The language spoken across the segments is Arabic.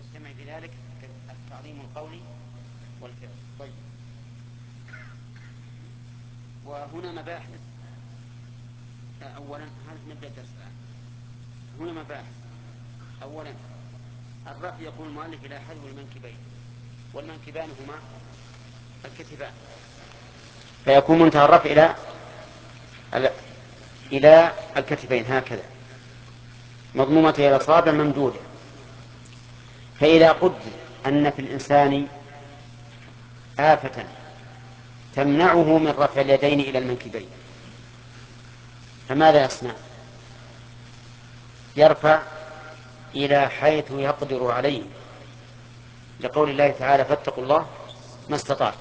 يجتمع في ذلك التعظيم القولي والفعل. طيب، وهنا مباحث. أولا نبدأ الدرس الآن. هنا مباحث. أولا الرفع يقول المؤلف إلى حذو المنكبين، والمنكبان هما الكتفان، فيكون منتهى الرفع إلى الكتفين هكذا، مضمومة إلى الأصابع ممدودة. فإذا قدر أن في الإنسان آفة تمنعه من رفع اليدين إلى المنكبين، فماذا يصنع؟ يرفع إلى حيث يقدر عليه، لقول الله تعالى فاتقوا الله ما استطعتم.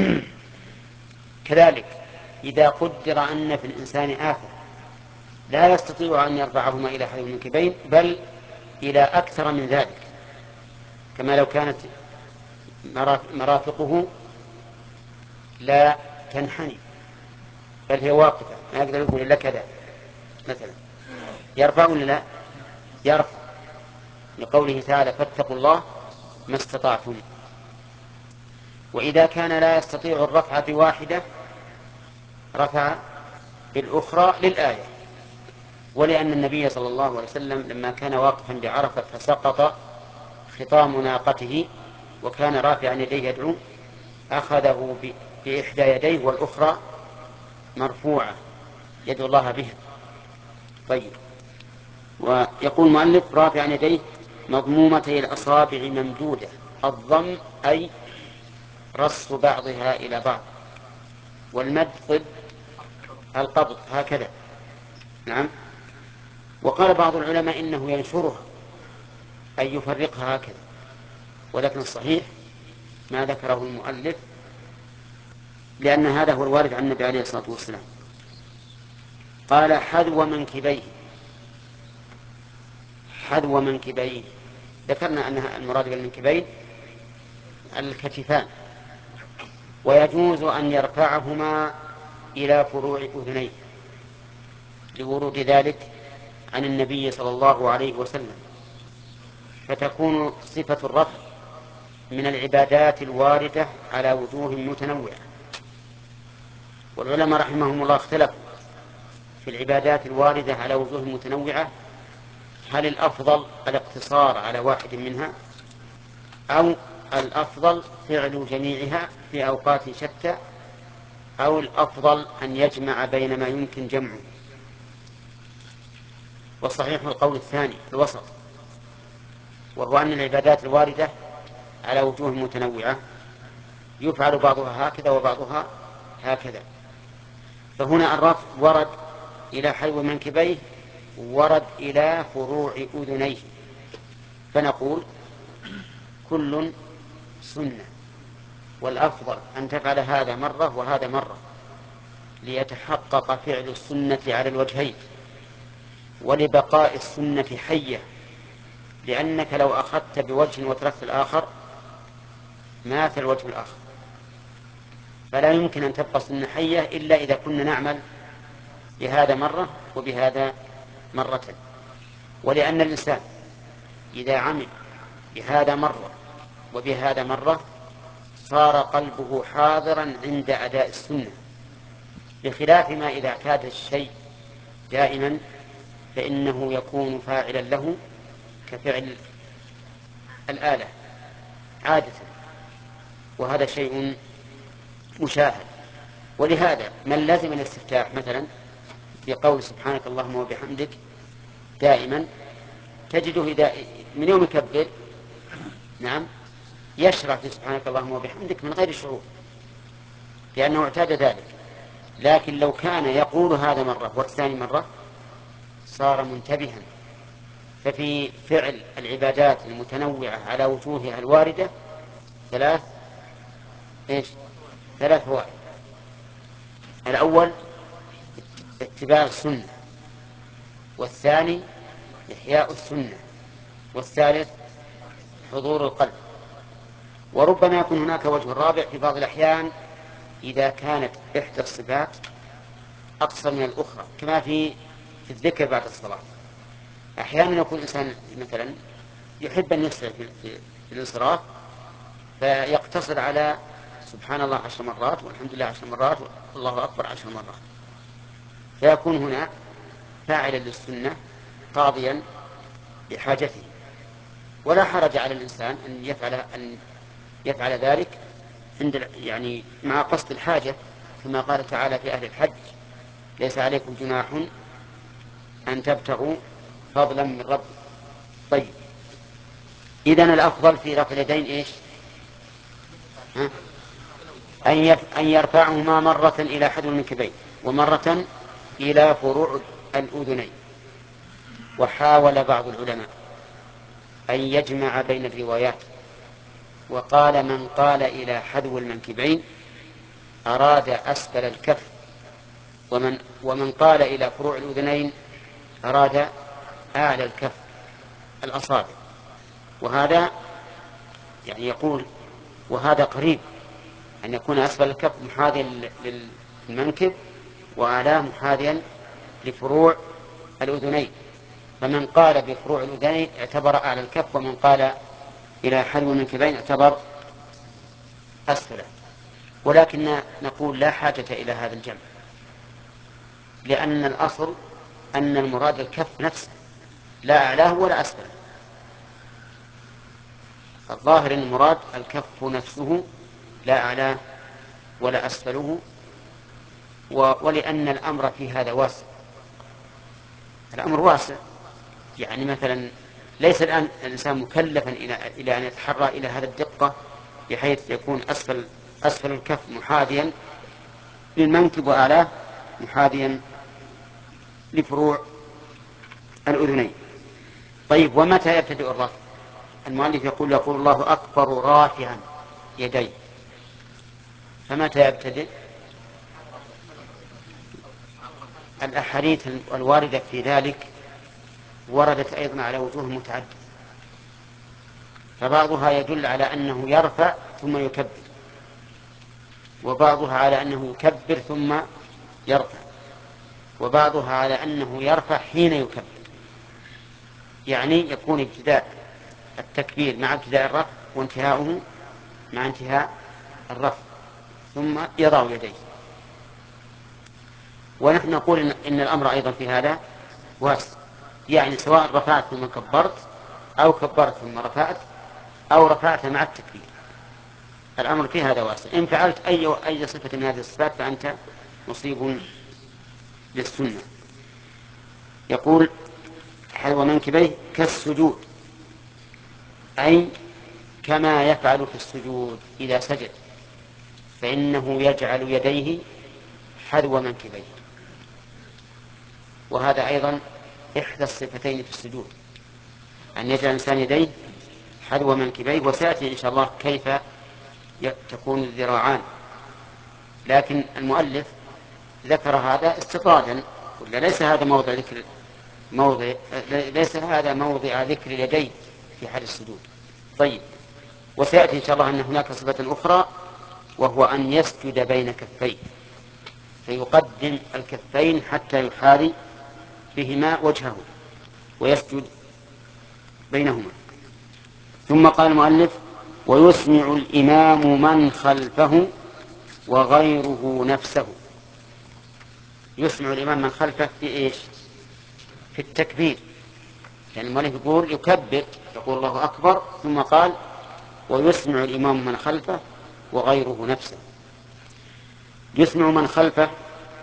كذلك إذا قدر أن في الإنسان آفة لا يستطيع أن يرفعهما إلى حيث المنكبين بل إلى أكثر من ذلك، كما لو كانت مرافقه لا تنحني بل هي واقفة، ما يقدر يقول إلا كذا مثلا، يرفع ولا لا؟ يرفع، لقوله تعالى فاتقوا الله ما استطعتم. وإذا كان لا يستطيع الرفع بواحدة رفع بالأخرى للآية، ولأن النبي صلى الله عليه وسلم لما كان واقفا بعرفة فسقط خطام ناقته وكان رافعا يديه يدعو أخذه بإحدى يديه والأخرى مرفوعة يدعو الله بها. طيب، ويقول المؤلف رافعا يديه مضمومتي الأصابع ممدودة، الضم أي رص بعضها إلى بعض، والمد ضد القبض هكذا. نعم. وقال بعض العلماء إنه ينشرها أي يفرقها هكذا، ولكن الصحيح ما ذكره المؤلف، لأن هذا هو الوارد عن النبي عليه الصلاة والسلام. قال حذو منكبيه. حذو منكبيه، ذكرنا أنها المراد بالمنكبين الكتفان، ويجوز أن يرفعهما إلى فروع أذنيه لورود ذلك عن النبي صلى الله عليه وسلم، فتكون صفة الرفع من العبادات الواردة على وجوه متنوعة. والعلماء رحمهم الله اختلفوا في العبادات الواردة على وجوه متنوعة، هل الأفضل الاقتصار على واحد منها أو الأفضل فعل جميعها في أوقات شتى أو الأفضل أن يجمع بين ما يمكن جمعه. والصحيح القول الثاني الوسط، وهو أن العبادات الواردة على وجوه متنوعة يفعل بعضها هكذا وبعضها هكذا. فهنا الرفع ورد إلى حذو منكبيه ورد إلى فروع أذنيه، فنقول كل سنة، والأفضل أن تفعل هذا مرة وهذا مرة ليتحقق فعل السنة على الوجهين ولبقاء السنة حية، لأنك لو أخذت بوجه وتركت الآخر مات الوجه الآخر، فلا يمكن أن تبقى السنة حية إلا إذا كنا نعمل بهذا مرة وبهذا مرة. ولأن الإنسان إذا عمل بهذا مرة وبهذا مرة صار قلبه حاضرا عند أداء السنة، بخلاف ما إذا اعتاد الشيء دائما فإنه يكون فاعلا له كفعل الآلة عادة، وهذا شيء مشاهد. ولهذا من لازم الاستفتاح مثلا في قول سبحانك اللهم وبحمدك دائما تجده من يوم يكبر نعم يشرع في سبحانك اللهم وبحمدك من غير شعور، لأنه اعتاد ذلك. لكن لو كان يقول هذا مرة والثاني مرة صار منتبها. ففي فعل العبادات المتنوعة على وجوهها الواردة ثلاث فوائد. الأول اتباع السنة، والثاني إحياء السنة، والثالث حضور القلب. وربما يكون هناك وجه رابع في بعض الأحيان إذا كانت إحدى الصفات أقصر من الأخرى، كما في الذكر بعد الصلاة. أحيانا يكون الإنسان مثلا يحب أن يسرع في الانصراف، فيقتصر على سبحان الله 10 مرات والحمد لله 10 مرات والله أكبر 10 مرات، فيكون هنا فاعلا للسنة قاضيا لحاجته. ولا حرج على الإنسان أن يفعل ذلك يعني مع قصد الحاجة، كما قال تعالى في أهل الحج: ليس عليكم جناح أن تبتغوا فضلا من ربكم. طيب، إذن الأفضل في رفع اليدين إيش؟ أن يرفعهما مرة إلى حذو المنكبين ومرة إلى فروع الأذنين. وحاول بعض العلماء أن يجمع بين الروايات، وقال: من قال إلى حذو المنكبين أراد أسفل الكف، ومن قال إلى فروع الأذنين أراد أعلى الكف الأصابع. وهذا يعني يقول وهذا قريب أن يكون أسفل الكف محاذيا للمنكب وأعلاه محاذيا لفروع الأذنين، فمن قال بفروع الأذنين اعتبر أعلى الكف، ومن قال إلى حذو المنكبين اعتبر أسفله. ولكن نقول لا حاجة إلى هذا الجمع، لأن الأصل أن المراد الكف نفسه لا أعلاه ولا أسفله. الظاهر أن المراد الكف نفسه لا أعلاه ولا أسفله. ولأن الأمر في هذا واسع، الأمر واسع، يعني مثلا ليس الآن الإنسان مكلفا إلى أن يتحرى إلى هذا الدقة بحيث يكون أسفل الكف محاذيا للمنكب وأعلاه محاذيا لفروع الأذنين. طيب، ومتى يبتدئ الرفع؟ المؤلف يقول الله أكبر رافعا يديه، فمتى يبتدئ؟ الأحاديث الواردة في ذلك وردت أيضا على وجوه متعددة، فبعضها يدل على أنه يرفع ثم يكبر، وبعضها على أنه يكبر ثم يرفع، وبعضها على أنه يرفع حين يكبر، يعني يكون ابتداء التكبير مع ابتداء الرفع وانتهاؤه مع انتهاء الرفع، ثم يضع يديه. ونحن نقول إن الأمر أيضا في هذا واسع، يعني سواء رفعت ثم كبرت أو كبرت ثم رفعت أو رفعت مع التكبير، الأمر في هذا واسع. إن فعلت أي صفة من هذه الصفات فأنت مصيب للسنة. يقول: حذو منكبيه كالسجود، أي كما يفعل في السجود إذا سجد، فإنه يجعل يديه حذو منكبيه. وهذا أيضا إحدى الصفتين في السجود، أن يجعل الإنسان يديه حذو منكبيه، وسيأتي إن شاء الله كيف تكون الذراعان. لكن المؤلف ذكر هذا استطرادا، ولا ليس هذا موضع ذكر اليدين في حال السجود. طيب، وسيأتي إن شاء الله أن هناك صفة أخرى، وهو أن يسجد بين كفيه، فيقدم الكفين حتى يحاذي بهما وجهه ويسجد بينهما. ثم قال المؤلف: ويسمع الإمام من خلفه وغيره نفسه. يسمع الإمام من خلفه في إيش؟ في التكبير، يعني المؤلف يقول يكبر، يقول الله أكبر، ثم قال: ويسمع الإمام من خلفه وغيره نفسه. يسمع من خلفه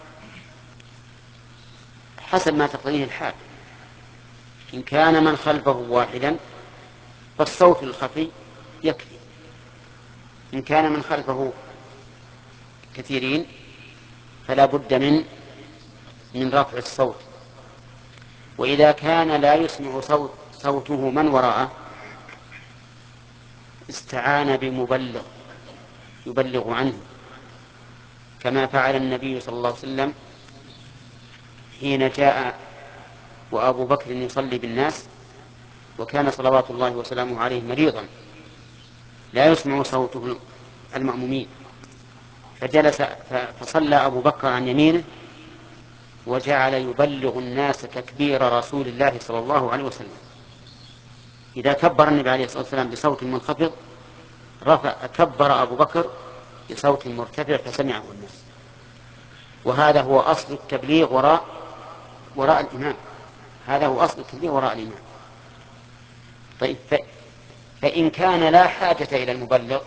حسب ما تقتضيه الحال، إن كان من خلفه واحدا فالصوت الخفي يكفي، إن كان من خلفه كثيرين فلا بد من رفع الصوت. وإذا كان لا يسمع صوته من وراءه استعان بمبلغ يبلغ عنه، كما فعل النبي صلى الله عليه وسلم حين جاء وأبو بكر يصلي بالناس، وكان صلوات الله وسلامه عليه مريضا لا يسمع صوته المأمومين، فجلس فصلى أبو بكر عن يمينه وجعل يبلغ الناس تكبير رسول الله صلى الله عليه وسلم. إذا كبر النبي عليه الصلاة والسلام بصوت منخفض كبر أبو بكر بصوت مرتفع فسمعه الناس. وهذا هو أصل التبليغ وراء الإمام. هذا هو أصل التبليغ وراء الإمام. طيب، فإن كان لا حاجة إلى المبلغ،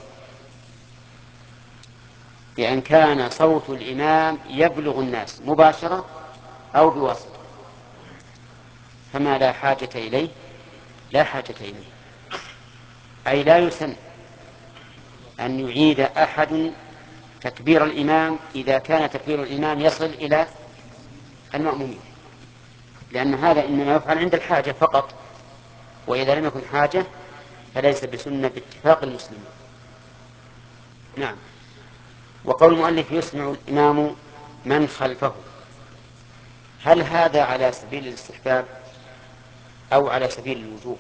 بأن كان صوت الإمام يبلغ الناس مباشرة أو بواسطة، فما لا حاجة إليه لا حاجة إليه، أي لا يسن أن يعيد أحد تكبير الإمام إذا كان تكبير الإمام يصل إلى المأمومين، لأن هذا إنما يفعل عند الحاجة فقط، وإذا لم يكن حاجة فليس بسنة باتفاق المسلمين. نعم. وقول المؤلف يسمع الإمام من خلفه، هل هذا على سبيل الاستحباب أو على سبيل الوجوب؟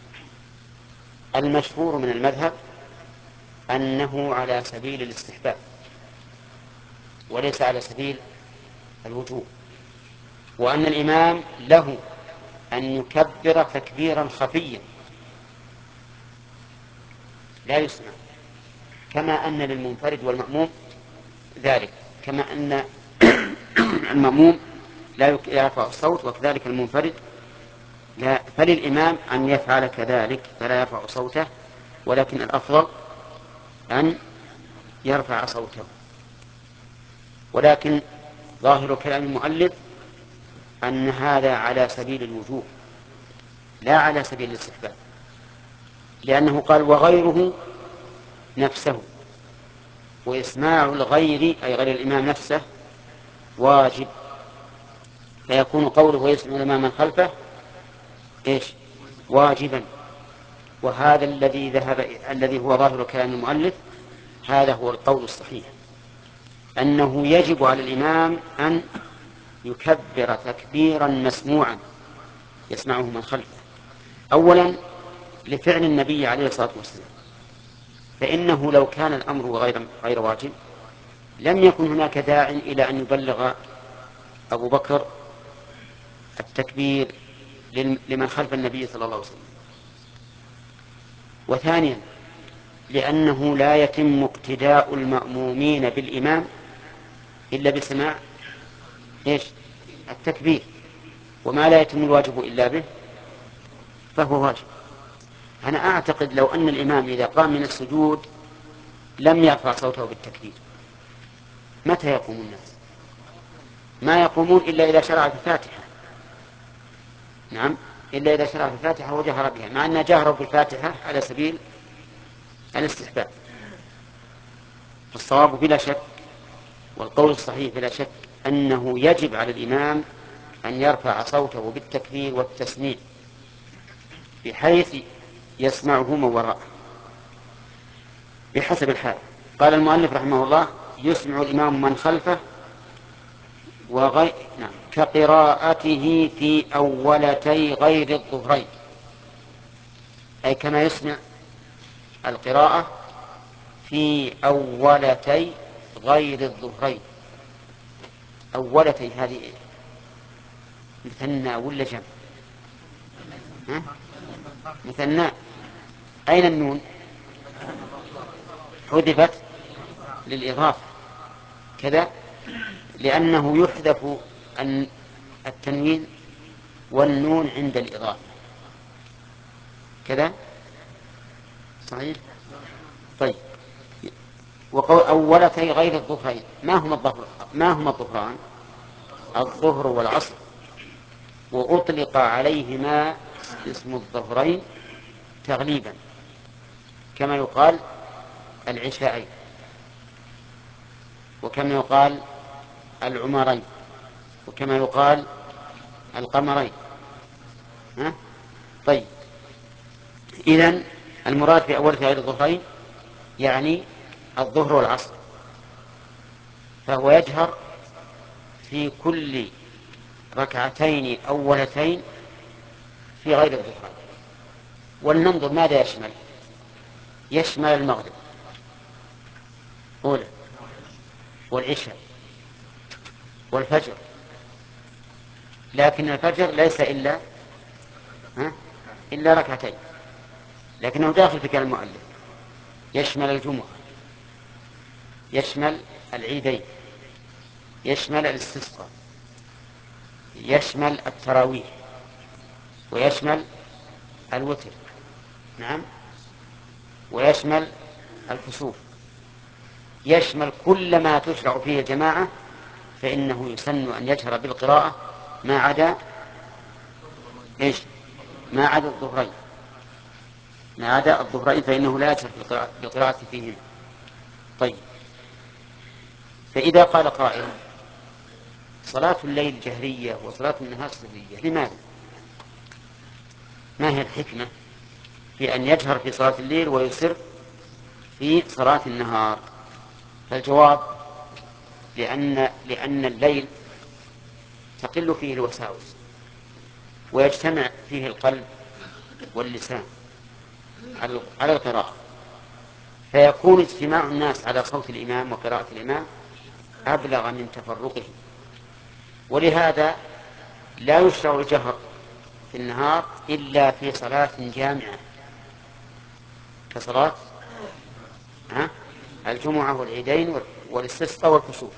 المشهور من المذهب أنه على سبيل الاستحباب وليس على سبيل الوجوب، وأن الإمام له أن يكبر تكبيرا خفيا لا يسمع، كما أن للمنفرد والمأموم ذلك، كما أن المأموم لا يرفع الصوت وكذلك المنفرد لا، فللإمام أن يفعل كذلك فلا يرفع صوته، ولكن الأفضل أن يرفع صوته. ولكن ظاهر كلام المؤلف أن هذا على سبيل الوجوب لا على سبيل الاستحباب، لأنه قال وغيره نفسه، وإسماع الغير أي غير الإمام نفسه واجب، فيكون قوله ويسمع الإمام من خلفه إيش؟ واجبا. وهذا الذي هو ظاهر كلام المؤلف، هذا هو القول الصحيح، أنه يجب على الإمام أن يكبر تكبيرا مسموعا يسمعه من خلفه، أولا لفعل النبي عليه الصلاة والسلام، فإنه لو كان الأمر غير واجب لم يكن هناك داع إلى أن يبلغ أبو بكر التكبير لمن خلف النبي صلى الله عليه وسلم. وثانيا لأنه لا يتم اقتداء المأمومين بالإمام إلا بسماع إيش؟ التكبير، وما لا يتم الواجب إلا به فهو واجب. أنا أعتقد لو أن الإمام إذا قام من السجود لم يرفع صوته بالتكبير، متى يقوم الناس؟ ما يقومون إلا إذا شرع في الفاتحة. نعم، إلا إذا شرع في الفاتحة وجهر بها، مع أن جهره بالفاتحة على سبيل الاستحباب. فالصواب بلا شك والقول الصحيح بلا شك أنه يجب على الإمام أن يرفع صوته بالتكبير والتسميع بحيث يسمعه من وراءه بحسب الحال. قال المؤلف رحمه الله يسمع الإمام من خلفه نعم كقراءته في أولتي غير الظهرين، أي كما يسمع القراءة في أولتي غير الظهرين. أولتي هذه مثنى ولا جمع؟ مثنى. أين النون؟ حذفت للإضافة كذا، لأنه يحذف التنوين والنون عند الإضافة كذا، صحيح؟ طيب، وقول أولتي غير الظهرين، ما هما الظهران؟ الظهر والعصر، وأطلق عليهما اسم الظهرين تغليبا، كما يقال العشاءين، وكما يقال العمرين، وكما يقال القمرين. طيب، إذن المراد في أول غير الظهرين يعني الظهر والعصر، فهو يجهر في كل ركعتين أولتين في غير الظهرين. ولننظر ماذا يشمل. يشمل المغرب أولى والعشاء والفجر، لكن الفجر ليس إلا ركعتين، لكنه داخل في كلام المؤلف، يشمل الجمعة، يشمل العيدين، يشمل الاستسقاء، يشمل التراويح، ويشمل الوتر، نعم، ويشمل الكسوف، يشمل كل ما تشرع فيه الجماعة، فإنه يسن أن يجهر بالقراءة ما عدا إيش؟ ما عدا الظهرين، ما عدا الظهرين فإنه لا يجهر بالقراءة فيهما. طيب، فإذا قال قائل صلاة الليل جهرية وصلاة النهار سرية، لماذا؟ ما هي الحكمة في أن يجهر في صلاة الليل ويسر في صلاة النهار؟ فالجواب لأن الليل تقل فيه الوساوس ويجتمع فيه القلب واللسان على القراءة، فيكون اجتماع الناس على صوت الإمام وقراءة الإمام أبلغ من تفرقه، ولهذا لا يشرع الجهر في النهار إلا في صلاة جامعة كصلاة الجمعة والعيدين والاستسقاء والكسوف،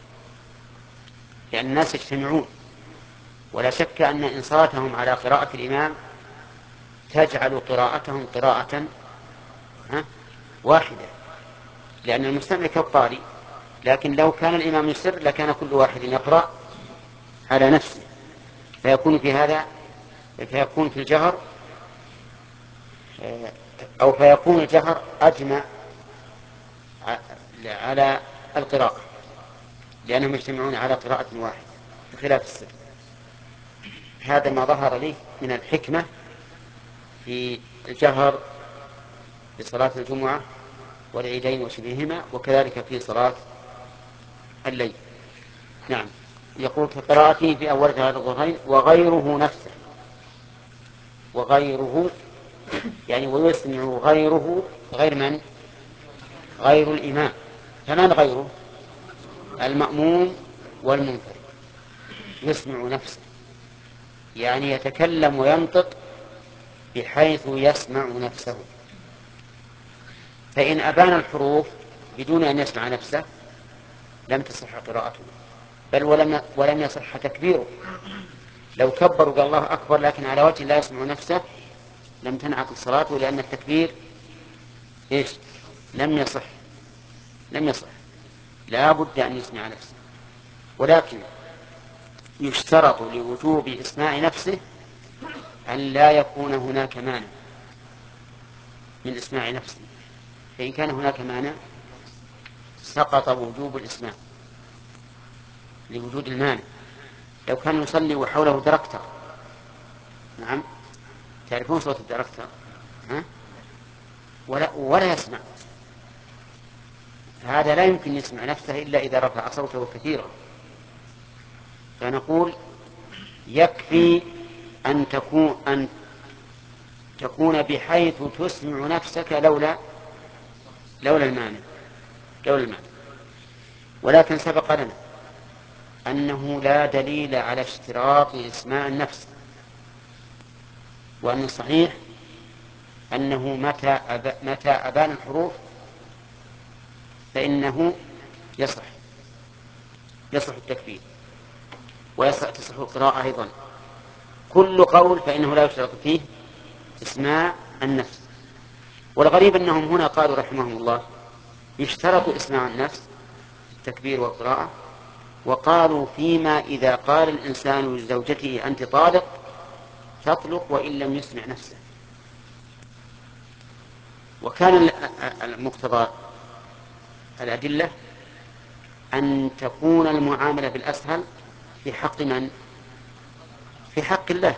لأن الناس يجتمعون، ولا شك أن إنصاتهم على قراءة الإمام تجعل قراءتهم قراءة واحدة، لأن المستمع كالقارئ، لكن لو كان الإمام يسر لكان كل واحد يقرأ على نفسه، فيكون في الجهر أو فيكون الجهر أجمع على القراءة، لأنهم يجتمعون على قراءة واحدة بخلاف السر. هذا ما ظهر لي من الحكمة في الجهر في صلاة الجمعة والعيدين وشبههما، وكذلك في صلاة الليل. نعم، يقول كقراءته في أول هذا الظهرين وغيره نفسه، وغيره يعني ويسمع غيره، غير من؟ غير الإمام. فمن غيره؟ المأموم والمنفرد، يسمع نفسه، يعني يتكلم وينطق بحيث يسمع نفسه، فإن أبان الحروف بدون أن يسمع نفسه لم تصح قراءته، بل ولم يصح تكبيره. لو كبر وقال الله أكبر لكن على وجه لا يسمع نفسه لم تنعقد صلاته، لأن التكبير إيش؟ لم يصح، لا بد أن يسمع نفسه. ولكن يشترط لوجوب إسماع نفسه أن لا يكون هناك مانع من إسماع نفسه، فإن كان هناك مانع سقط وجوب الإسماع لوجود المانع. لو كان يصلي وحوله دركتر، نعم، تعرفون صوت الدركتر، ولا يسمع، هذا لا يمكن يسمع نفسه إلا إذا رفع صوته كثيرا. فنقول يكفي أن تكون بحيث تسمع نفسك لولا المانع. ولكن سبق لنا أنه لا دليل على اشتراط إسماع النفس، وأن الصحيح أنه متى أبان الحروف فإنه يصح التكبير تصح القراءة أيضا. كل قول فإنه لا يشترط فيه إسماع النفس. والغريب أنهم هنا قالوا رحمهم الله يشترط إسماع النفس التكبير والقراءة، وقالوا فيما إذا قال الإنسان لزوجته أنت طالق تطلق وإن لم يسمع نفسه. وكان المقتضى الأدلة أن تكون المعاملة بالأسهل في حق من؟ في حق الله.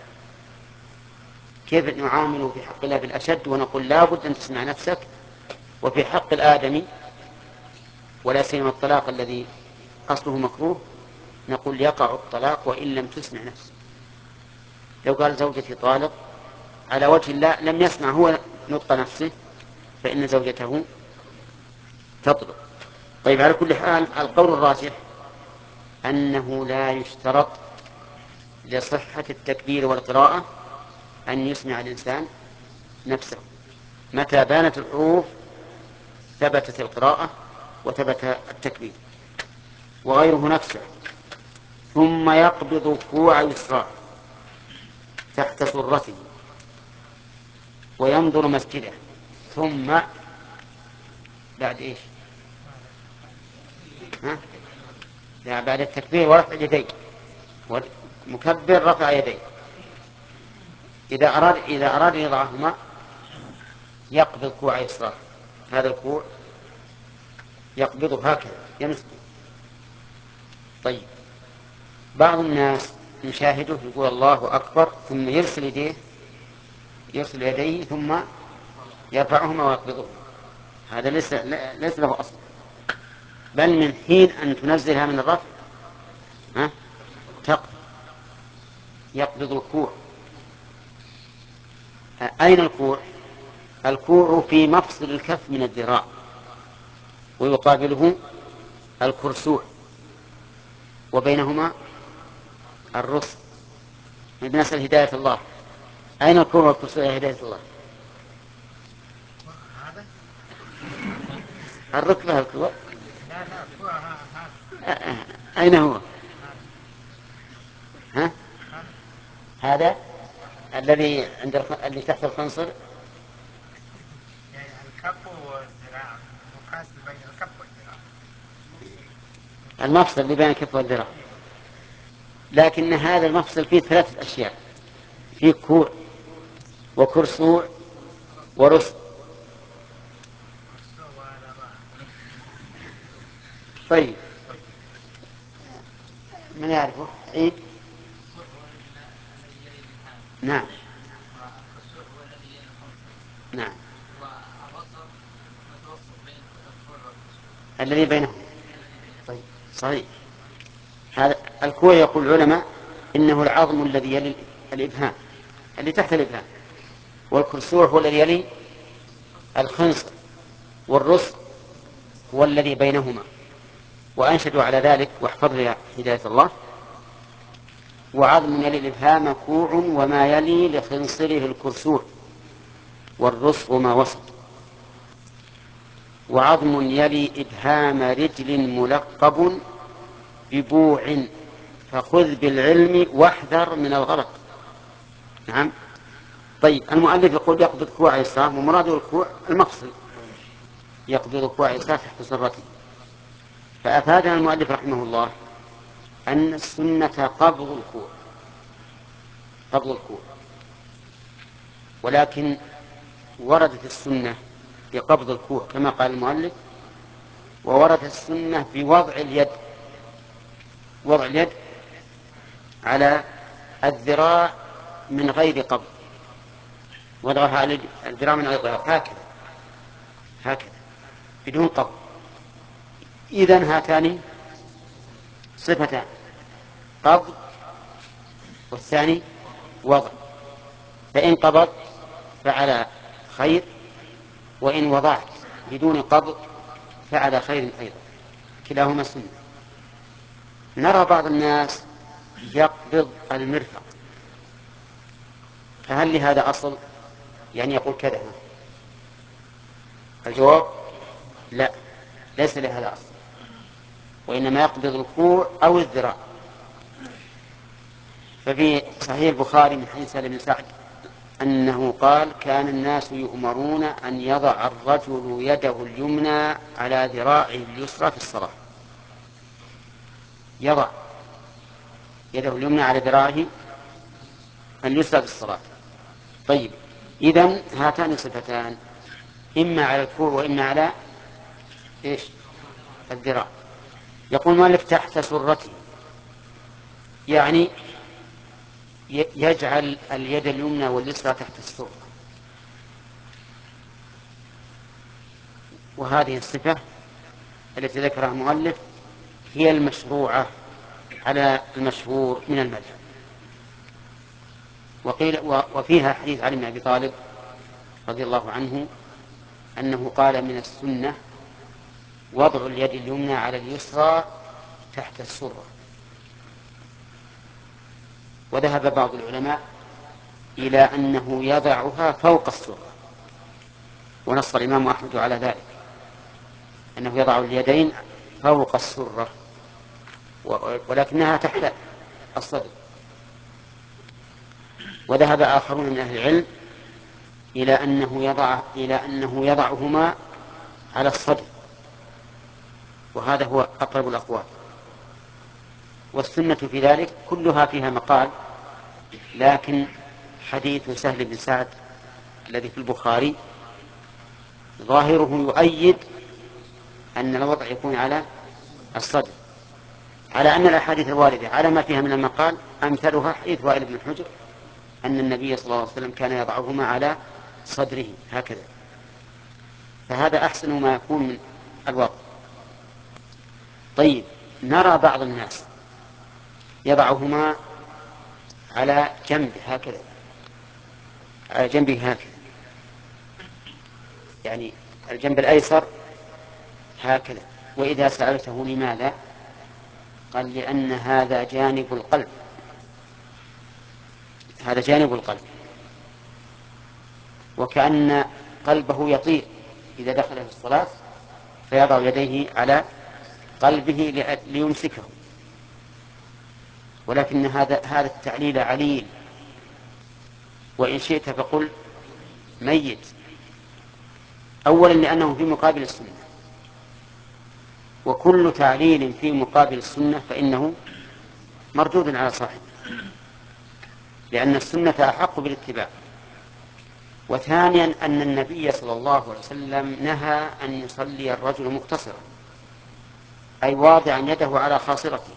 كيف نعامل في حق الله بالأشد ونقول لا بد أن تسمع نفسك، وفي حق الآدمي ولا سيما الطلاق الذي أصله مكروه نقول يقع الطلاق وإن لم تسمع نفسك. لو قال زوجتي طالق على وجه لا لم يسمع هو نطق نفسه فإن زوجته تطلق. طيب، على كل حال القول الراجح أنه لا يشترط لصحة التكبير والقراءة أن يسمع الإنسان نفسه. متى بانت الحروف ثبتت القراءة وثبت التكبير، وغيره نفسه. ثم يقبض كوع يسراه تحت سرته وينظر مسجده. ثم بعد إيش؟ لا، بعد التكبير ورفع اليدين. مكبر رفع يديه. إذا أراد يضعهما يقبض كوع يسراه. هذا الكوع يقبضه هكذا يمسك. طيب، بعض الناس نشاهده يقول الله أكبر ثم يرسل يديه ثم يرفعهما ويقبضهما. هذا ليس له أصل، بل من حين أن تنزلها من الرفع يقبض الكوع. أين الكوع؟ الكوع في مفصل الكف من الذراع، ويقابله الكرسوع، وبينهما الرسل. بنسأل هداية الله. أين الكوع والكرسوع يا هداية الله؟ الركبة الكوع. أين هو؟ هذا الذي اللي تحت الخنصر. الكف والذراع، المفاصل بين الكف والذراع، المفصل اللي بين الكف والذراع. لكن هذا المفصل فيه 3 أشياء: فيه كوع وكرسوع ورسل. طيب، من يعرفه؟ عيد. نعم نعم، الذي بينهم. طيب، صحيح. هذا الكوع يقول العلماء إنه العظم الذي يلي الإبهام، اللي تحت الإبهام. والكرسوع هو الذي يلي الخنصر، والرسل هو الذي بينهما. وأنشدوا على ذلك، واحفظ لي هداية الله: وعظم يلي الإبهام كوع وما يلي لخنصره الكرسوع والرسغ ما وسط. وعظم يلي إبهام رجل ملقب ببوع فخذ بالعلم واحذر من الغلط. نعم. طيب، المؤلف يقول يقبض كوع يسراه، ومراده الكوع المفصل، يقبض كوع يسراه تحت سرته. فأفادنا المؤلف رحمه الله أن السنة قبض الكوع، ولكن وردت السنة بقبض الكوع كما قال المؤلف، ووردت السنة بوضع اليد على الذراع من غير قبض، وضعها على الذراع من غير قبض هكذا بدون قبض. إذن هاتان صفتان: قبض، والثاني وضع. فإن قبضت فعلى خير، وإن وضعت بدون قبض فعلى خير أيضا، كلاهما سنة. نرى بعض الناس يقبض المرفق، فهل لهذا أصل؟ يعني يقول كذا. الجواب: لا، ليس لهذا أصل، وإنما يقبض الكوع أو الذراع. ففي صحيح البخاري من حديث سهل بن سعد أنه قال: كان الناس يؤمرون أن يضع الرجل يده اليمنى على ذراعه اليسرى في الصلاة. يضع يده اليمنى على ذراعه اليسرى في الصلاة. طيب، إذن هاتان صفتان: إما على الكوع وإما على إيش؟ الذراع. يقول المؤلف تحت سرته، يعني يجعل اليد اليمنى واليسرى تحت السرة. وهذه الصفة التي ذكرها المؤلف هي المشروعة على المشهور من المذهب. وفيها حديث علي بن أبي طالب رضي الله عنه أنه قال: من السنة وضع اليد اليمنى على اليسرى تحت السرة. وذهب بعض العلماء إلى أنه يضعها فوق السرة، ونص الإمام أحمد على ذلك، أنه يضع اليدين فوق السرة ولكنها تحت الصدر. وذهب آخرون من أهل العلم إلى أنه يضعهما على الصدر، وهذا هو أقرب الأقوال. والسنة في ذلك كلها فيها مقال، لكن حديث سهل بن سعد الذي في البخاري ظاهره يؤيد أن الوضع يكون على الصدر، على أن الأحاديث الواردة على ما فيها من المقال أمثلها حديث وائل بن حجر أن النبي صلى الله عليه وسلم كان يضعهما على صدره هكذا، فهذا أحسن ما يكون من الوضع. طيب، نرى بعض الناس يضعهما على جنبه هكذا، على جنبه هكذا، يعني الجنب الأيسر هكذا. وإذا سألته لماذا قال لأن هذا جانب القلب، هذا جانب القلب، وكأن قلبه يطير إذا دخل في الصلاة فيضع يديه على قلبه ليمسكه. ولكن هذا التعليل عليل، وإن شئت فقل ميت. أولا لأنه في مقابل السنة، وكل تعليل في مقابل السنة فإنه مردود على صاحبه، لأن السنة أحق بالاتباع. وثانيا أن النبي صلى الله عليه وسلم نهى أن يصلي الرجل مقتصرا، أي واضعا يده على خاصرته،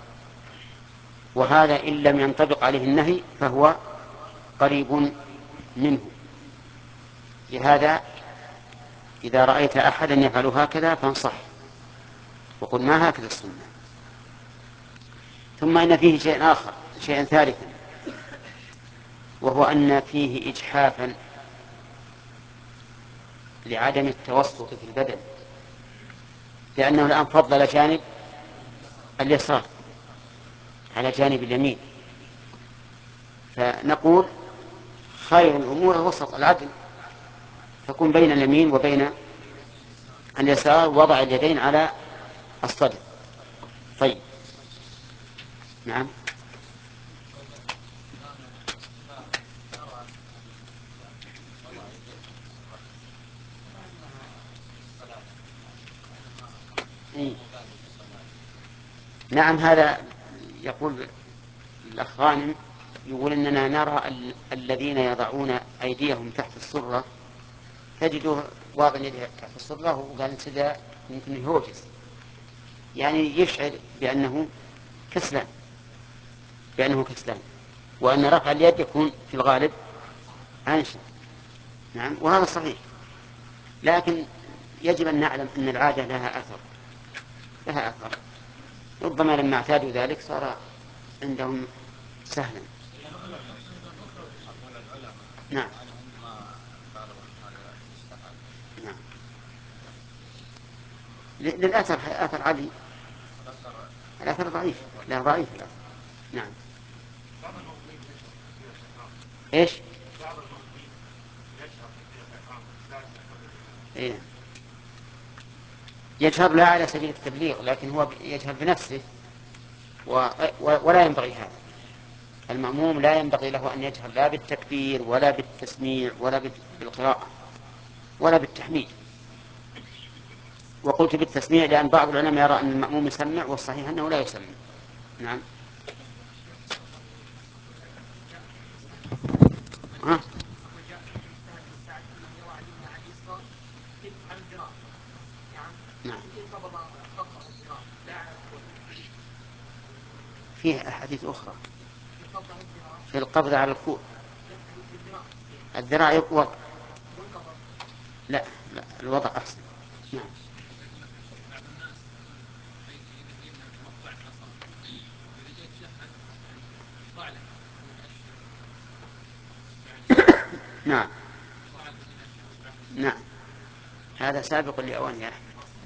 وهذا إن لم ينطبق عليه النهي فهو قريب منه. لهذا إذا رأيت أحدا يفعل هكذا فانصح وقل ما هكذا السنة. ثم إن فيه شيء آخر، شيئا ثالثا، وهو أن فيه إجحافا لعدم التوسط في البدن، لأنه الآن فضل جانب اليسار على جانب اليمين، فنقول خير الأمور الوسط العدل، فكن بين اليمين وبين اليسار، وضع اليدين على الصدر. طيب، نعم. نعم، هذا يقول الأخ غانم، يقول إننا نرى الذين يضعون أيديهم تحت السرة تجده واضع يده تحت السرة، وقال كذا يمكن يهوجس، يعني يشعر بأنه كسلان، وأن رفع اليد يكون في الغالب أنشط. نعم، وهذا صحيح، لكن يجب أن نعلم أن العادة لها أثر، ربما لما اعتادوا ذلك صار عندهم سهلا. نعم. نعم. للأثر أثر علي، الأثر ضعيف، لا ضعيف الأثر. نعم. إيش؟ إيه؟ يجهر لا على سبيل التبليغ، لكن هو يجهر بنفسه، ولا ينبغي هذا. المأموم لا ينبغي له أن يجهر لا بالتكبير ولا بالتسميع ولا بالقراءة ولا بالتحميد. وقلت بالتسميع لأن بعض العلماء يرى أن المأموم يسمع، والصحيح أنه لا يسمع. نعم. ها؟ نعم. فيه أحاديث أخرى في القبض على الكوع، الذراع يقوى. لا، الوضع أحسن. نعم. نعم. نعم، هذا سابق لأوان يا أحمد.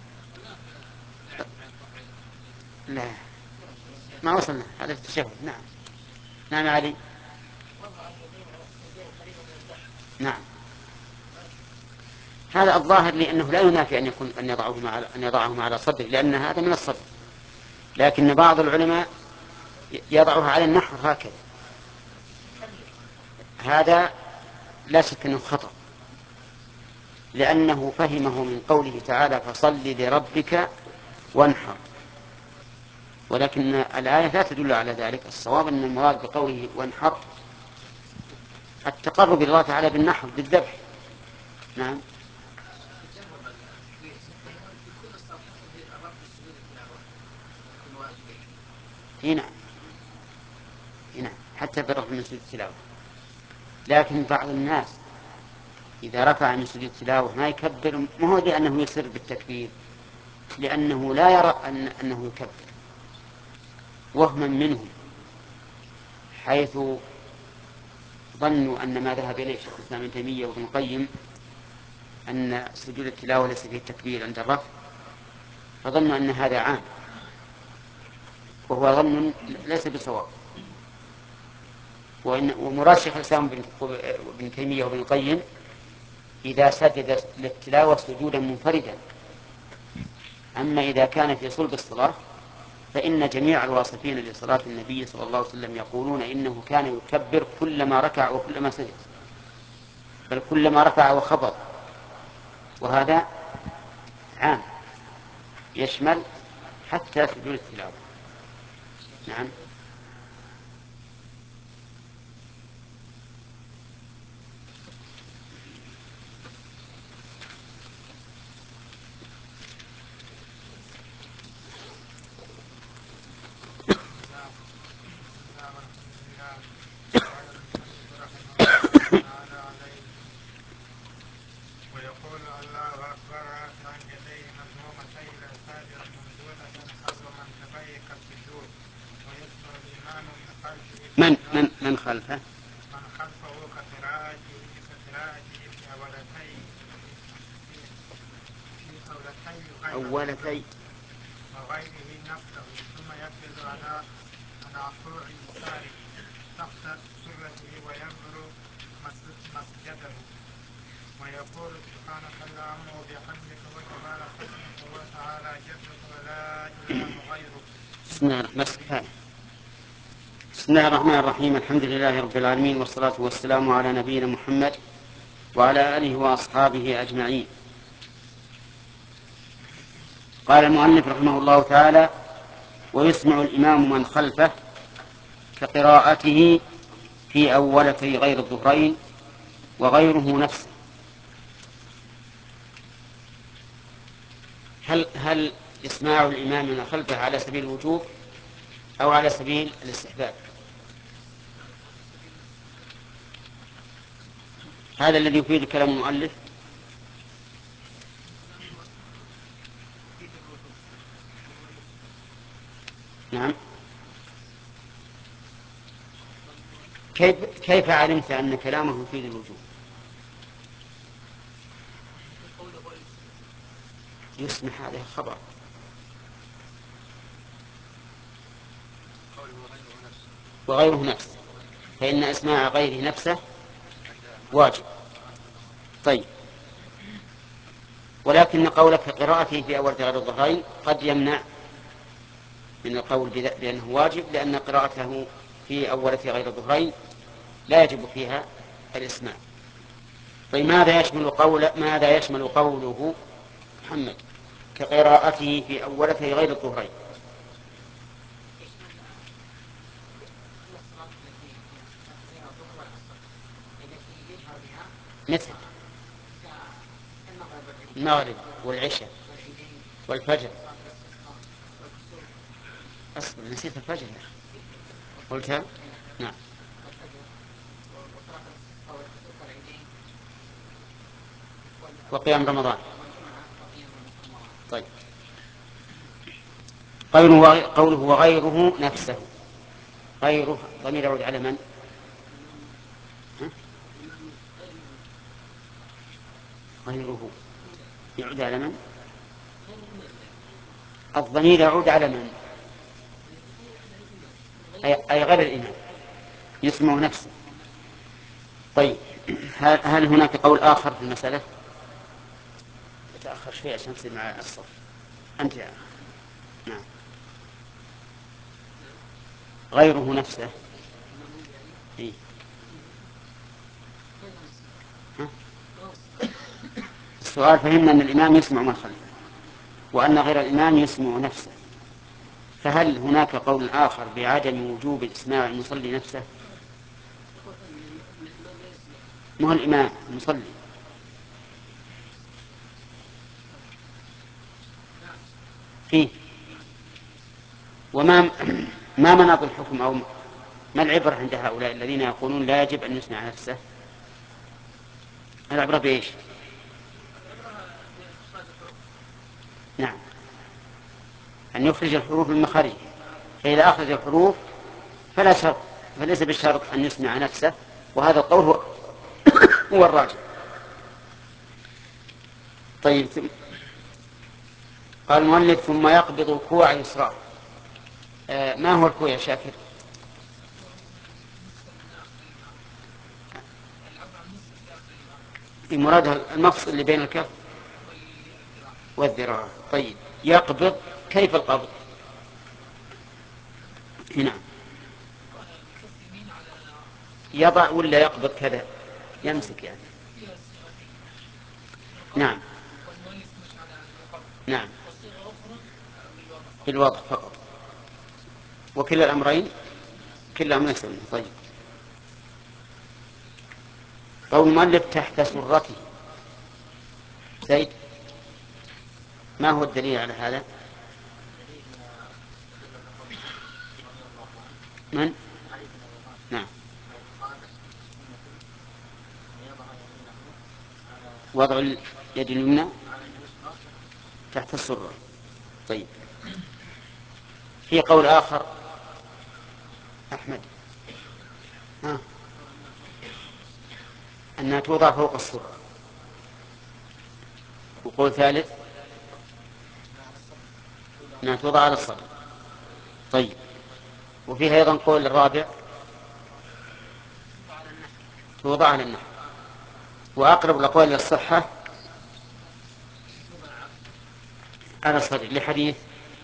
لا، ما وصلنا، هذا التشهد. نعم. نعم علي. نعم، هذا الظاهر لأنه لا ينافي أن يضعهما على صدره، لأن هذا من الصدر، لكن بعض العلماء يضعها على النحر هكذا. هذا لا شك أنه خطأ، لأنه فهمه من قوله تعالى فصل لربك وانحر، ولكن الآية لا تدل على ذلك. الصواب أن المراد بقوله وانحر التقرب إلى الله تعالى بالنحر بالذبح. نعم. هنا حتى بالرفع من سجود التلاوة، لكن بعض الناس إذا رفع من سجود التلاوة ما يكبر، ما هو لأنه يسر بالتكبير، لأنه لا يرى أنه يكبر، وهما منهم، حيث ظنوا أن ما ذهب إليه شيخ الإسلام ابن تيمية وابن القيم أن سجود التلاوة ليس فيه التكبير عند الرفع، فظنوا أن هذا عام، وهو ظن ليس بصواب. ومراد شيخ الإسلام ابن تيمية وابن القيم إذا سجد للتلاوة سجودا منفردا. أما إذا كان في صلب الصلاة فإن جميع الواصفين لصلاة النبي صلى الله عليه وسلم يقولون إنه كان يكبر كلما ركع وكلما سجد، بل كلما رفع وخفض، وهذا عام يشمل حتى سجود التلاوة. نعم. ويقول الله أكبر رافعا يديه مضمومتين إلى الساجد ممدودة حظ من تفيك السجود، ويسمع الإمام من خلفه من خلفه كقراءته في أولتي وغيره نفسه، ثم يفرض على كوع يساره تحت سرته وينظر مسجده، ويقول سبحانك اللهم وبحمدك وتبارك اسمك وتعالى جدك ولا إله غيرك. بسم الله الرحمن الرحيم. الحمد لله رب العالمين، والصلاة والسلام على نبينا محمد وعلى آله وأصحابه أجمعين. قال المؤلف رحمه الله تعالى: ويسمع الإمام من خلفه كقراءته في أولتي غير الظهرين وغيره نفسه. هل إسماع الإمام من خلفه على سبيل الوجوب أو على سبيل الاستحباب؟ هذا الذي يفيد كلام المؤلف. نعم. كيف علمت أن كلامه يفيد الوجوب؟ يسمح هذا خبر. وغيره نفسه، فإن إسماع غيره نفسه واجب. طيب، ولكن قولك قراءته في أول غير الظهرين قد يمنع من القول بأنه واجب، لأن قراءته في أول غير الظهرين لا يجب فيها الإسماع. طيب، ماذا يشمل قوله محمد كقراءته في أولتي غير الظهرين؟ مثل المغرب والعشاء والفجر. أصبر، نسيت الفجر يا أخي. قلتها؟ نعم. وقيام رمضان. طيب، قوله وغيره نفسه، غيره ضمير يعود على من؟ غيره يعود على من؟ الضمير يعود على من؟ أي غير الإمام يسمع نفسه. طيب، هل هناك قول آخر في المسألة؟ تأخر شوي عشان تصير مع الصف. أنت يعني. نعم. غيره نفسه. إيه؟ السؤال فهمنا أن الإمام يسمع من خلفه وأن غير الإمام يسمع نفسه، فهل هناك قول آخر بعدم وجوب إسماع المصلي نفسه؟ مو الإمام المصلي. فيه. وما ما مناط الحكم أو ما العبرة عند هؤلاء الذين يقولون لا يجب أن يسمع نفسه؟ العبرة بإيش؟ نعم، أن يخرج الحروف من مخارجها، فإذا أخرج الحروف فلا شرط، فليس بالشرط أن يسمع نفسه، وهذا القول هو الراجح. طيب، قال المؤلف ثم يقبض كوع يسراه. ما هو الكوع يا شاكر؟ مرادها المفصل اللي بين الكف والذراع. طيب، يقبض، كيف القبض؟ هنا يضع ولا يقبض كذا؟ يمسك يعني. نعم نعم، بالوضع فقط، وكلا الأمرين كلا أمر سنة. طيب، قول المؤلف تحت سرته. زيد، ما هو الدليل على هذا؟ من؟ نعم، وضع اليد اليمنى تحت السرة. طيب، في قول آخر أحمد أنها توضع فوق السرة، وقول ثالث أنها توضع على الصدر. طيب، وفيها أيضا قول الرابع توضع على النحو، وأقرب الأقوال للصحة على الصدر لحديث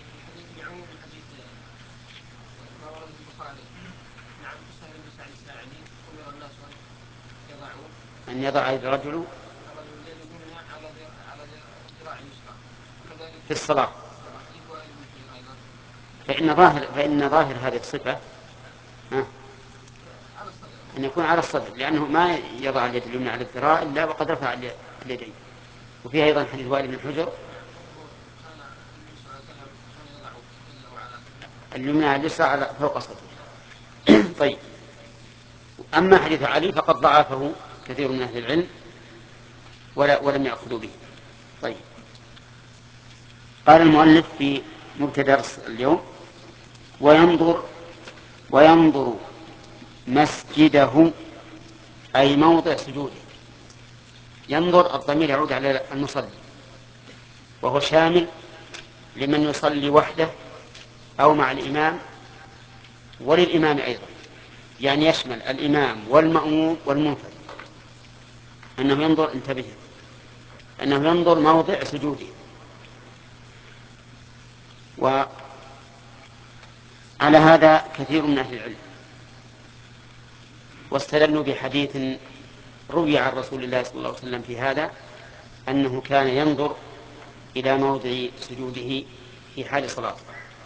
أن يضع الرجل في الصلاة، فإن ظاهر هذه الصفة أن يكون على الصدر، لأنه ما يضع اليد اليمنى على الذراع إلا وقد رفع اليدين. وفيها أيضا حديث وائل بن حجر اليمنى على اليسرى على فوق صدره. طيب، أما حديث علي فقد ضعفه كثير من أهل العلم ولم يأخذوا به. طيب، قال المؤلف في مبتدأ درس اليوم وينظر مسجده أي موضع سجوده. ينظر الضمير يعود على المصلي، وهو شامل لمن يصلي وحده أو مع الإمام وللإمام أيضا، يعني يشمل الإمام والمأموم والمنفرد. أنه ينظر، انتبه، أنه ينظر موضع سجوده. وعلى هذا كثير من أهل العلم، واستدلوا بحديث روي عن رسول الله صلى الله عليه وسلم في هذا، أنه كان ينظر إلى موضع سجوده في حال صلاته.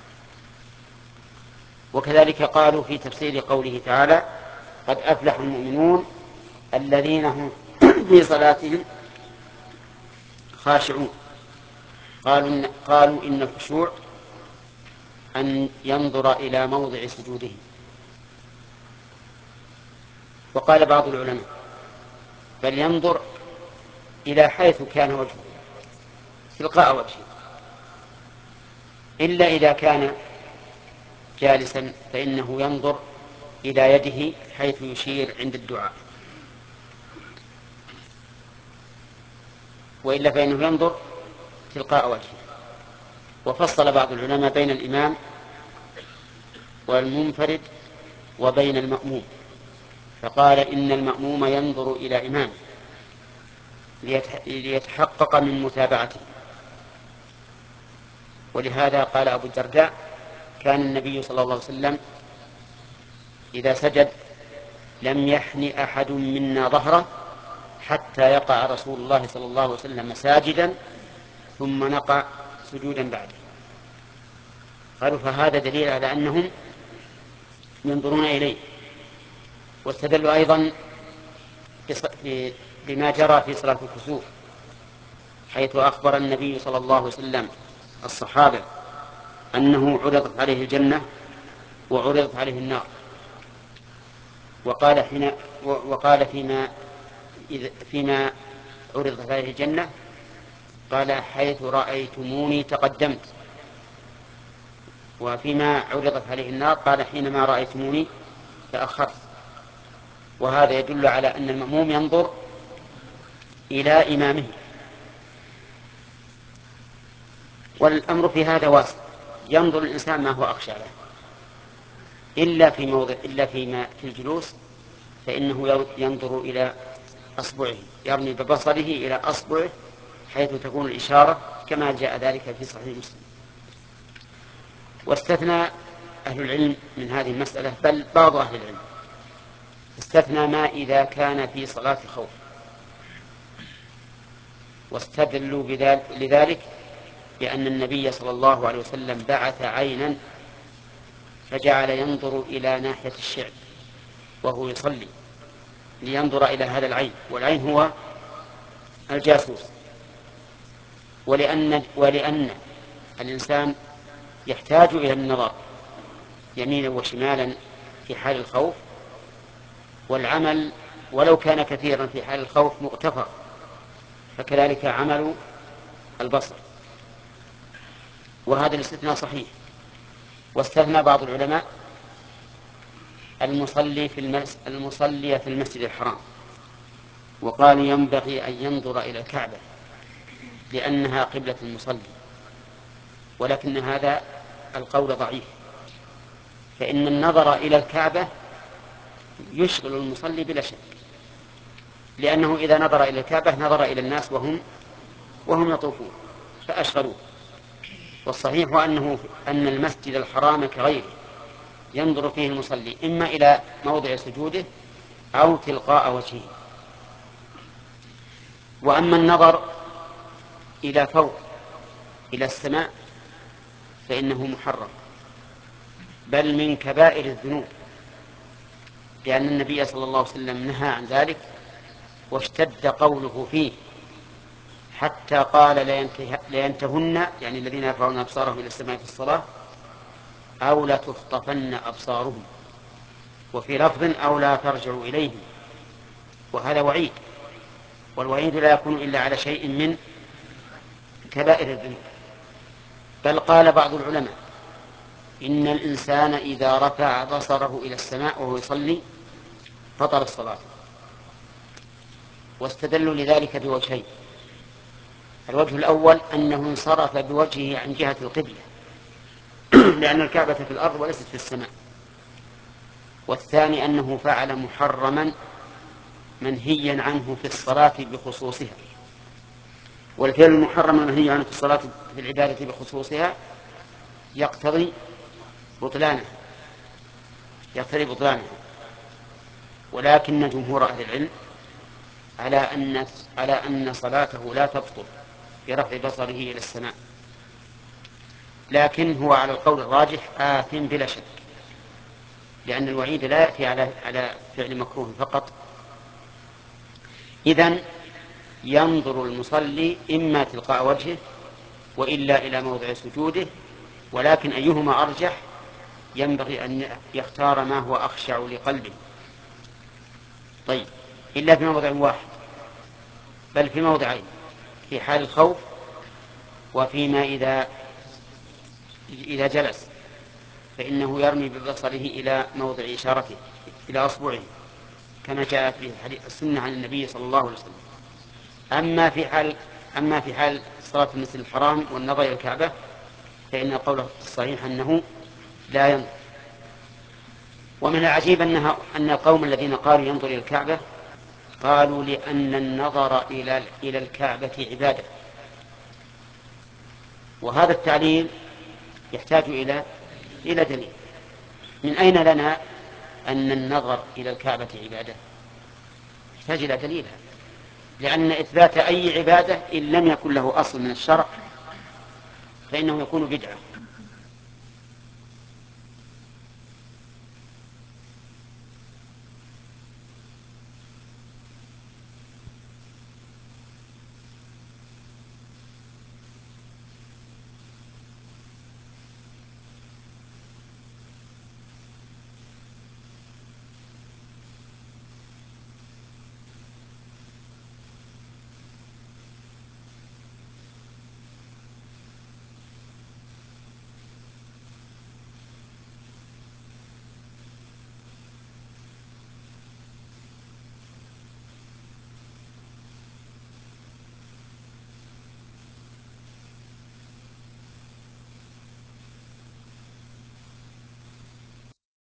وكذلك قالوا في تفسير قوله تعالى قد أفلح المؤمنون الذين هم في صلاتهم خاشعون. قالوا إن الخشوع أن ينظر إلى موضع سجوده. وقال بعض العلماء بل ينظر إلى حيث كان وجهه تلقاء وجهه، إلا إذا كان جالسا فإنه ينظر إلى يده حيث يشير عند الدعاء، وإلا فإنه ينظر تلقاء وجهه. وفصل بعض العلماء بين الإمام والمنفرد وبين المأموم، فقال إن المأموم ينظر إلى إمامه ليتحقق من متابعته. ولهذا قال أبو الدرداء: كان النبي صلى الله عليه وسلم إذا سجد لم يحن أحد منا ظهره حتى يقع رسول الله صلى الله عليه وسلم ساجدا ثم نقع سجودا بعده. قالوا فهذا دليل على أنهم ينظرون إليه. واستدلوا أيضا بما جرى في صلاة الكسوف، حيث أخبر النبي صلى الله عليه وسلم الصحابة أنه عرضت عليه الجنة وعرضت عليه النار، وقال فيما عرضت عليه الجنة قال: حيث رأيتموني تقدمت. وفيما عرضت عليه النار قال: حينما رأيتموني تأخرت. وهذا يدل على أن المأموم ينظر إلى إمامه. والأمر في هذا واسع، ينظر الإنسان ما هو أخشى له، إلا فيما في الجلوس فإنه ينظر إلى أصبعه، يرمي ببصره إلى أصبعه حيث تكون الإشارة، كما جاء ذلك في صحيح مسلم. واستثنى أهل العلم من هذه المسألة، بل بعض أهل العلم استثنى ما إذا كان في صلاة خوف، واستدلوا لذلك بأن النبي صلى الله عليه وسلم بعث عينا فجعل ينظر إلى ناحية الشعب وهو يصلي، لينظر إلى هذا العين، والعين هو الجاسوس. ولأن الإنسان يحتاج إلى النظر يمينا وشمالا في حال الخوف، والعمل ولو كان كثيرا في حال الخوف مغتفر، فكذلك عمل البصر. وهذا الاستثناء صحيح. واستثنى بعض العلماء المصلي في المسجد الحرام، وقال ينبغي أن ينظر إلى الكعبة لأنها قبلة المصلي، ولكن هذا القول ضعيف، فإن النظر إلى الكعبة يشغل المصلي بلا شك، لأنه إذا نظر إلى الكعبة نظر إلى الناس وهم يطوفون فأشغلوه. والصحيح أن المسجد الحرام كغيره ينظر فيه المصلي إما إلى موضع سجوده أو تلقاء وجهه. وأما النظر إلى فوق إلى السماء فإنه محرم، بل من كبائر الذنوب، لأن النبي صلى الله عليه وسلم نهى عن ذلك، واشتد قوله فيه حتى قال: لينتهن، يعني الذين يرفعون أبصارهم إلى السماء في الصلاة، أو لا تخطفن أبصارهم، وفي لفظ أو لا ترجعوا إليهم. وهذا وعيد، والوعيد لا يكون إلا على شيء من كبائر الذنوب. بل قال بعض العلماء إن الإنسان إذا رفع بصره إلى السماء وهو يصلي بطل الصلاة. واستدلوا لذلك بوجهين: الوجه الأول أنه انصرف بوجهه عن جهة القبلة لأن الكعبة في الأرض وليست في السماء. والثاني أنه فعل محرما منهيا عنه في الصلاة بخصوصها، والفعل المحرم المنهي عنه في الصلاة في العبادة بخصوصها يقتضي بطلانها. ولكن جمهور أهل العلم على أن صلاته لا تبطل برفع بصره إلى السماء، لكن هو على القول الراجح آثم بلا شك، لأن الوعيد لا يأتي على فعل مكروه فقط. إذن ينظر المصلي إما تلقاء وجهه وإلا إلى موضع سجوده، ولكن أيهما أرجح ينبغي أن يختار ما هو أخشع لقلبه. طيب، إلا في موضع واحد، بل في موضعين: في حال الخوف، وفيما إذا جلس فإنه يرمي ببصره إلى موضع إشارته إلى أصبعه، كما جاء في السنة عن النبي صلى الله عليه وسلم. أما في حال صلاة المسجد الحرام والنظر إلى الكعبة فإن القول الصحيح أنه لا ينظر. ومن العجيب أن القوم الذين قالوا ينظر إلى الكعبة قالوا لأن النظر إلى الكعبة عبادة. وهذا التعليل يحتاج إلى دليل. من أين لنا أن النظر إلى الكعبة عبادة؟ يحتاج إلى دليل، لأن إثبات أي عبادة إن لم يكن له أصل من الشرع فإنه يكون بدعة.